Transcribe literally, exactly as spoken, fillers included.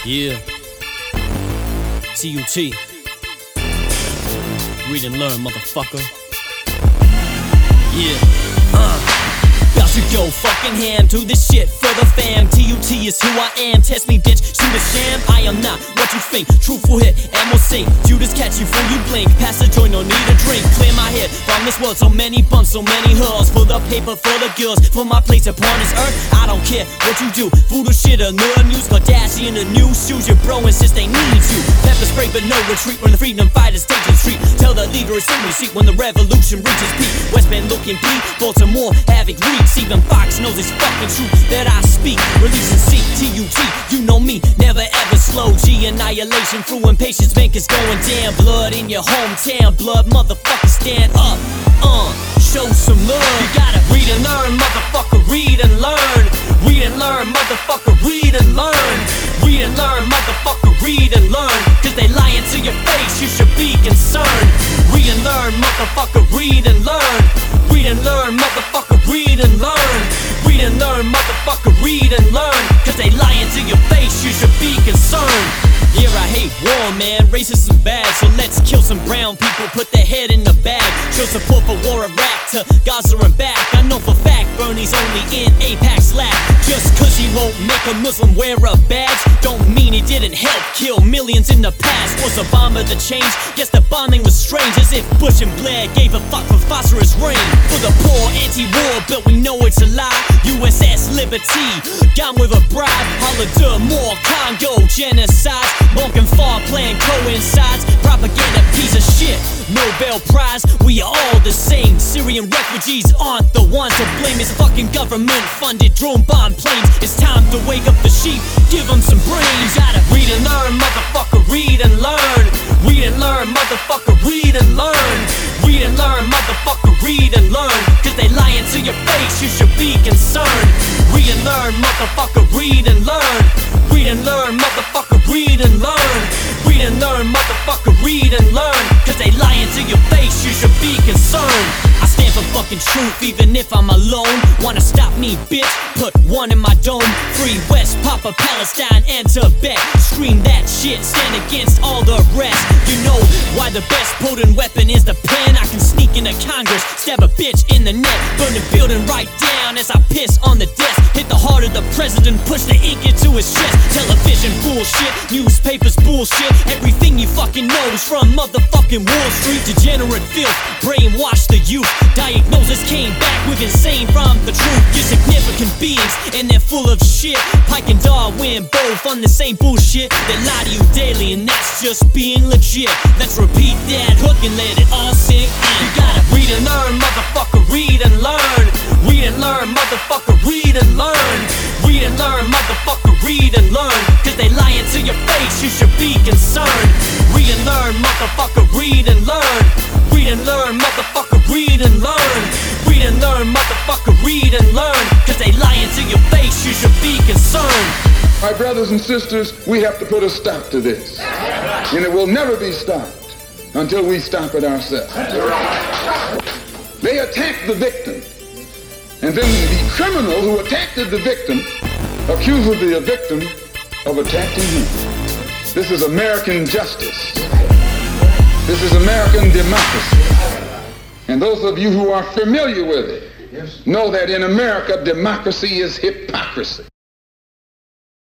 Yeah. T U T. Read and learn, motherfucker. Yeah. Uh. About to go fucking ham, do this shit for the fam. T U T is who I am. Test me, bitch, shoot a sham. I am not what you think. Truth will hit and we'll sing. Judas catch you before you blink. Pass the joint, no need a drink. Clear my head from this world. So many bumps, so many hurls. For the paper, for the girls, for my place upon this earth. I don't care what you do. Voodoo shit or nerd news. Kardashian in the new shoes. Your bro insists they need you. Pepper spray but no retreat when the freedom fighters take the street. Tell the leader it's in seat when the revolution reaches peak. West Bend looking peak. Baltimore havoc reeks. Even Fox knows it's fucking true that I speak. Release and seek T U T, you know me, never ever slow. G annihilation through impatience, bank is going down. Blood in your hometown, blood motherfucker stand up. Uh, show some love. You gotta read and learn, motherfucker, read and learn. Read and learn, motherfucker, read and learn. Read and learn, motherfucker, read and learn. Cause they lying to your face, you should be concerned. Read and learn, motherfucker, read and learn. Read and learn, motherfucker, read and learn. Read and learn, motherfucker, read and learn. Cause they lying to your face, you should be concerned. Yeah, I hate war, man, racism is bad. So let's kill some brown people, put their head in the bag. Show support for war Iraq to Gaza and back. I know for fact Bernie's only in AIPAC slack. Just cause he won't make a Muslim wear a badge don't mean he didn't help kill millions in the past. Was Obama the change? Guess the bombing was strange. As if Bush and Blair gave a fuck for phosphorus rain. For the poor, anti-war, but we know it's a lie. U S S Liberty, gone with a bribe. Holodomor, Congo, genocide. Morgan Far plan coincides. Propaganda piece of shit. Nobel Prize, we are all the same. Syrian refugees aren't the ones to blame. It's fucking government funded drone bomb planes. It's time to wake up the sheep, give them some brains. Gotta read and learn, motherfucker, read and learn. Read and learn, motherfucker, read and learn. Read and learn, motherfucker, read and learn. Cause they lying to your face, you should be concerned. Read and learn, motherfucker, read and learn. Read and learn, motherfucker, read and learn. Read and learn, motherfucker, read and learn. Cause they lying to your face, you should be concerned. I stand for fucking truth even if I'm alone. Wanna stop me, bitch? Put one in my dome. Free West, Papa, Palestine, and Tibet. Scream that shit, stand against all the rest. You know why the best potent weapon is the pen. I can sneak into Congress, stab a bitch in the neck. Burn the building right down as I piss on the desk. Hit the heart of the president, push the ink into his chest. Television bullshit, newspapers bullshit. Everything you fucking know is from motherfucking Wall Street. Degenerate filth, brainwash the youth. Diagnosis came back with insane from the truth. You're significant beings and they're full of shit. Pike and Darwin both on the same bullshit. They lie to you daily and that's just being legit. Let's repeat that hook and let it all sink in. You gotta read and learn, motherfucker, read and learn. Read and learn, motherfucker, read and learn. Read and learn, motherfucker, read and learn. Cause they lying to your face, you should be concerned. Read and learn, motherfucker, read and learn. Read and learn, motherfucker, read and learn. Read and learn, motherfucker, read and learn. Cause they lying to your face, you should be concerned. My brothers and sisters, we have to put a stop to this. And it will never be stopped until we stop it ourselves. They attacked the victim. And then the criminal who attacked the victim accused the victim of attacking him. This is American justice. This is American democracy. And those of you who are familiar with it know that in America, democracy is hypocrisy.